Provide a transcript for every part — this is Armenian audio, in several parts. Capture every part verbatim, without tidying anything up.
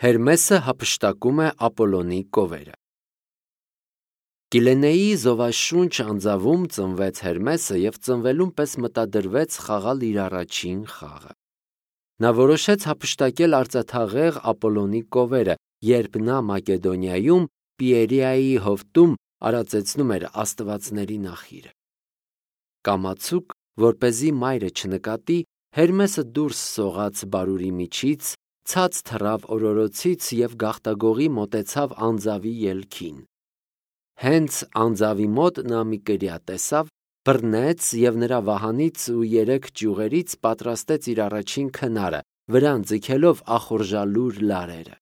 Հերմեսը հափշտակում է Ապոլոնի կովերը։ Կիլենեի զովաշունչ անձավում ծնվեց Հերմեսը և ծնվելուն պես մտադրվեց խաղալ իր առաջին խաղը։ Նա որոշեց հափշտակել արծաթաղեղ Ապոլոնի կովերը, երբ նա Մակեդոնիայում Պիերիայի հովտում արածեցնում էր աստվածների նախիրը։ Կամացուկ, որպեսզի մայրը չնկատի, Հերմեսը դուրս սողաց բարուրի միջից, ցած թռավ օրորոցից և գաղտագողի մոտեցավ անձավի ելքին։ Հենց անձավի մոտ նա մի կրիա տեսավ, բռնեց և նրա վահանից ու երեք ճյուղերից պատրաստեց իր առաջին քնարը, վրան ձգելով ախորժալուր լարերը։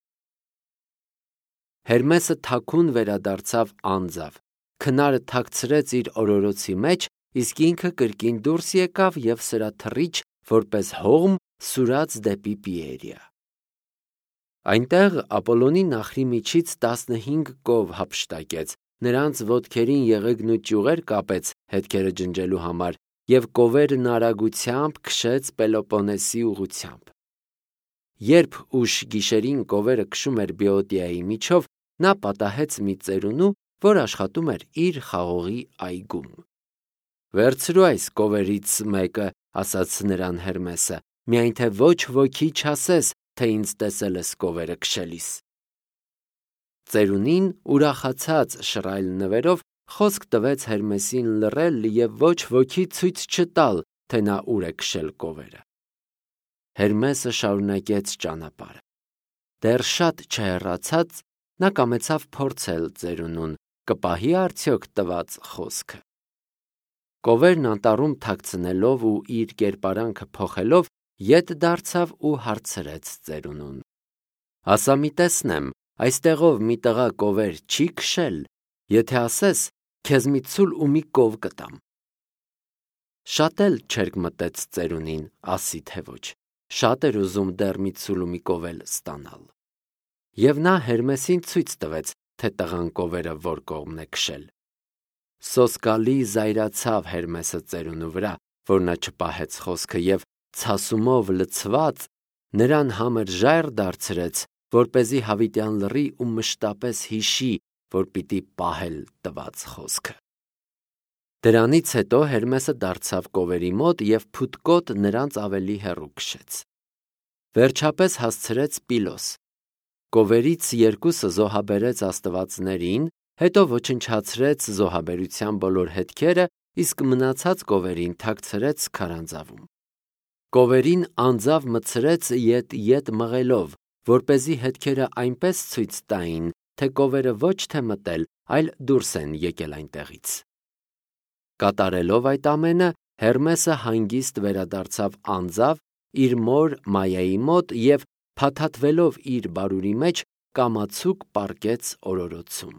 Հերմեսը թաքուն վերադարձավ անձավ, քնարը թաքցրեց իր օրորոցի մեջ, իսկ ինքը կրկին դուրս եկավ և սրա թռիչ, որպես հողմ, սուրաց դեպի Պիերիա։ Այնտեղ Ապոլոնի նախրի միջից տասնհինգ կով հափշտակեց, նրանց ոտքերին եղեգն ու ճյուղեր կապեց հետքերը ջնջելու համար և կովերն արագությամբ քշեց Պելոպոնեսի ուղղությամբ։ Երբ ուշ գիշերին կովերը քշում էր Բոեոտիայի միջով, նա պատահեց մի ծերունու, որ աշխատում էր իր խաղողի այգում։ «Վերցրու այս կովերից մեկը», ասաց նրան Հերմեսը, «միայն թե ոչ ոքի չասես, թե ինձ տեսել ես կովերը քշելիս»։ Ծերունին ուրախացած շռայլ նվերով խոսք տվեց Հերմեսին լռել և ոչ ոքի ցույց չտալ, թե նա ուր է քշել կովերը։ Հերմեսը շարունակեց ճանապարհը։ Դեռ շատ չհեռացած, նա կամեցավ փորձել ծերունուն, կպահի՞ արդյոք տված խոսքը։ Կովերն անտառում թաքցնելով ու իր կերպարանքը փոխելով, ետ դարձավ ու հարցրեց ծերունուն. «Ասա մի տեսնեմ, այստեղով մի տղա կովեր չի՞ քշել, եթե ասես, քեզ մի ցուլ ու մի կով կտամ»։ Շատ էլ չերկմտեց ծերունին, ասի թե ոչ, շատ էր ուզում դեռ մի ցուլ ու մի կով էլ ստանալ։ Եվ նա Հերմեսին ցույց տվեց, թե տղան կովերը որ կողմն է քշել։ Սոսկալի զայրացավ Հերմեսը ծերունու վրա, որ նա չպահեց խոսքը և, ցասումով լցված, նրան համր ժայռ դարձրեց, որպեսզի հավիտյան լռի ու մշտապես հիշի, որ պիտի պահել տված խոսքը։ Դրանից հետո Հերմեսը դարձավ կովերի մոտ և փութկոտ նրանց ավելի հեռու քշեց։ Վերջապես հասցրեց Պիլոս։ Կովերից երկուսը զոհաբերեց աստվածներին, հետո ոչնչացրեց զոհաբերության բոլոր հետքերը, իսկ մնացած կովերին թաքցրեց քարանձավում։ Կովերին անձավ մտցրեց ետ-ետ մղելով, որպեսզի հետքերը այնպես ցույց տային, թե կովերը ոչ թե մտել, այլ դուրս են եկել այնտեղից։ Կատարելով այդ ամենը, Հերմեսը հանգիստ վերադարձավ անձավ իր մոր Մայայի մոտ և, փաթաթվելով իր բարուրի մեջ, կամացուկ պառկեց օրորոցում։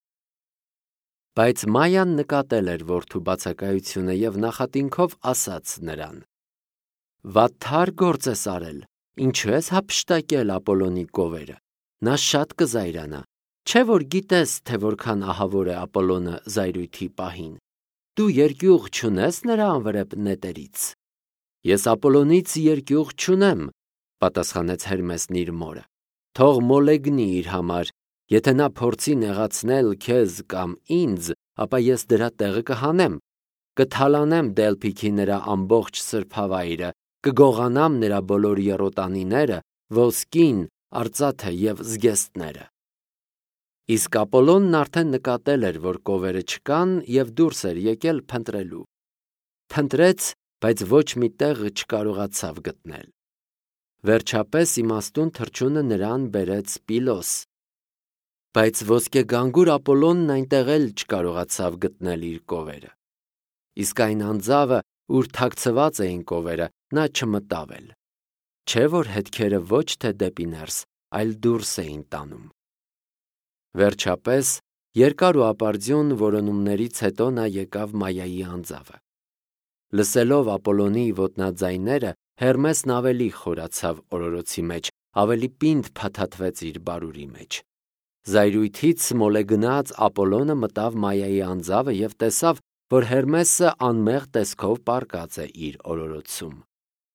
Բայց Մայան նկատել էր որդու բացակայությունը և նախատինքով ասաց նրան. «Վատթար գործ ես արել, ինչու ես հափշտակել Ապոլոնի կովերը, նա շատ կզայրանա, չէ՞ որ գիտես, թե որքան ահավոր է Ապոլոնը զայրույթի պահին, դու երկյուղ չունե՞ս նրա անվրեպ նետերից»։ «Ես Ապոլոնից երկյուղ չունեմ», պատասխանեց Հերմեսն իր մորը, «թող մոլեգնի իր համար, եթե նա փորձի նեղացնել քեզ կամ ինձ, ապա ես դրա տեղը կհանեմ, կթալանեմ Դելփիքի նրա ամբողջ սրբավայրը, կգողանամ նրա բոլոր եռոտանիները, ոսկին, արծաթը և զգեստները»։ Իսկ Ապոլոնն արդեն նկատել էր, որ կովերը չկան և դուրս էր եկել փնտրելու։ Փնտրեց, բայց ոչ մի տեղ չկարողացավ գտնել։ Վերջապես իմաստուն թռչունը նրան բերեց Պիլոս։ Բայց ոսկեգանգուր Ապոլոնն այնտեղ էլ չկարողացավ գտնել իր կովերը։ Իսկ այն անձավը, ուր թաքցված էին կովերը, նա չմտավ էլ։ Չէ՞ որ հետքերը ոչ թե դեպի ներս, այլ դուրս էին տանում։ Վերջապես, երկար ու ապարդյուն որոնումներից հետո նա եկավ Մայայի անձավը։ Լսելով Ապոլոնի ոտնաձայները, Հերմեսն ավելի խորացավ օրորոցի մեջ, ավելի պինդ փաթաթվեց իր բարուրի մեջ։ Զայրույթից մոլեգնած Ապոլոնը մտավ Մայայի անձավը և տեսավ, որ Հերմեսը անմեղ տեսքով պառկած է իր օրորոցում։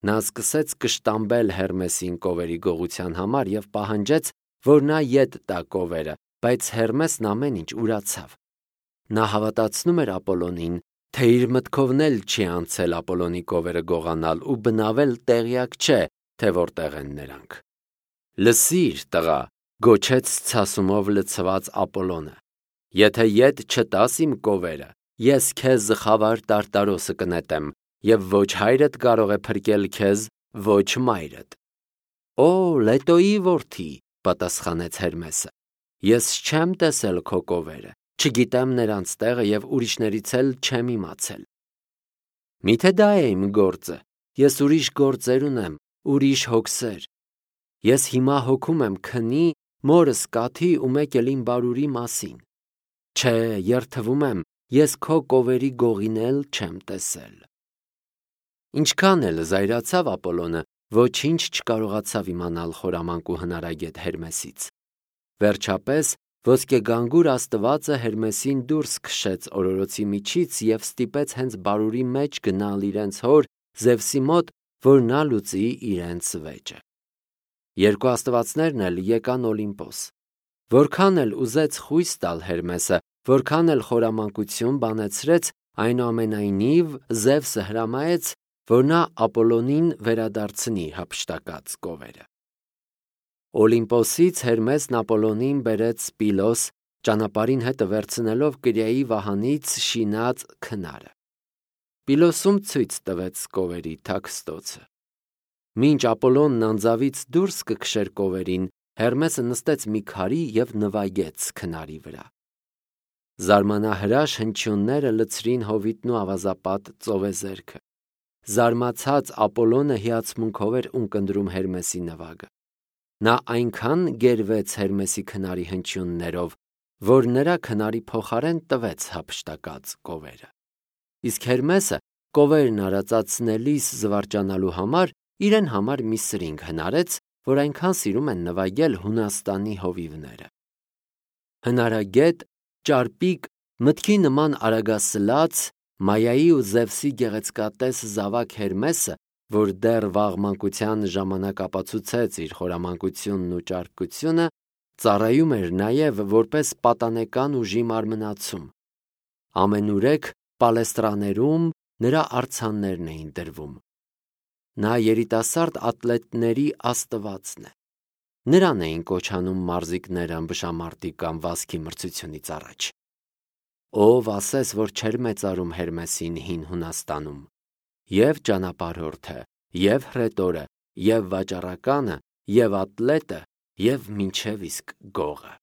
Նա սկսեց կշտամբել Հերմեսին կովերի գողության համար և պահանջեց, որ նա ետ տա կովերը, բայց Հերմեսն ամեն ինչ ուրացավ։ Նա հավատացնում էր Ապոլոնին, թե իր մտքովն էլ չի անցել Ապոլոնի կովերը գողանալ ու բնավել տեղյակ չէ, թե որտեղ են նրանք։ «Լսիր, տղա», գոչեց ցասումով լցված Ապոլոնը, «եթե ետ չտաս իմ կովերը, ես քեզ խավար տարտարոսը կնետեմ, և ոչ հայրդ կարող է փրկել քեզ, ոչ մայրդ»։ «Օ, Լետոյի որդի», պատասխանեց Հերմեսը, «ես չեմ տեսել քո կովերը, չգիտեմ նրանց տեղը և ուրիշներից էլ չեմ իմացել»։ «Միթե դա է իմ գործը, ես ուրիշ գործեր ունեմ, ուրիշ հոգսեր։ Ես հիմա հոգում եմ քնի, մորս կաթի ու մեկ էլ իմ բարուրի մասին։ Չէ, երդվում եմ, ես քո կովերի գողին էլ չեմ տեսել»։ Ինչքան էլ զայրացավ Ապոլոնը, ոչինչ չկարողացավ իմանալ խորամանկու հնարագետ Հերմեսից։ Վերջապես ոսկեգանգուր աստվածը Հերմեսին դուրս քշեց օրորոցի միջից և ստիպեց հենց բարուրի մեջ գնալ իրենց հոր Զևսի մոտ, որ նա լուծի իրենց վեճը։ Երկու աստվածներն էլ եկան Օլիմպոս։ Որքան էլ ուզեց խույս տալ Հերմեսը, որքան էլ խորամանկություն բանեցրեց, այնուամենայնիվ Զևսը հրամայեց, որ նա Ապոլոնին վերադարձնի հափշտակած կովերը։ Օլիմպոսից Հերմեսն Ապոլոնին բերեց Սպիլոս, ճանապարհին հետը վերցնելով կրիայի վահանից շինած քնարը։ Պիլոսում ցույց տվեց կովերի թաքստոցը։ Մինչ Ապոլոնն անձավից դուրս կքշեր կովերին, Հերմեսը նստեց մի քարի և նվագեց քնարի վրա։ Զարմանահրաշ հնչյունները լցրին հովիտն ու ավազապատ ծովեզերքը։ Զարմացած Ապոլոնը հիացմունքով էր ունկնդրում Հերմեսի նվագը։ Նա այնքան գերվեց Հերմեսի քնարի հնչյուններով, որ նրա քնարի փոխարեն տվեց հափշտակած կովերը։ Իսկ Հերմեսը կովերն արածացնելիս զվարճանալու համար իրեն համար մի սրինգ հնարեց, որ այնքան սիրում են նվագել Հունաստանի հովիվները։ Հնարագետ, ճարպիկ, մտքի նման արագասլաց, Մայայի ու Զևսի գեղեցկատես զավակ Հերմեսը, որ դեռ վաղ մանկության ժամանակ ապացուցեց իր խորամանկությունն ու ճարպկությունը, ծառայում էր նաև որպես պատանեկան ուժի մարմնացում։ Ամենուրեք պալեստրաներում նրա արձաններն էին դրվում։ Նա երիտասարդ ատլետների աստվածն է։ Նրան էին կոչանում մարզիկները ըմբշամարտի կամ վազքի մրցությունից առաջ։ Ով ասես, որ չէր մեծարում Հերմեսին հին Հունաստանում։ Եվ ճանապարհորդը, և հրետորը, և վաճառականը, և ատլետը, և մինչև իսկ գողը։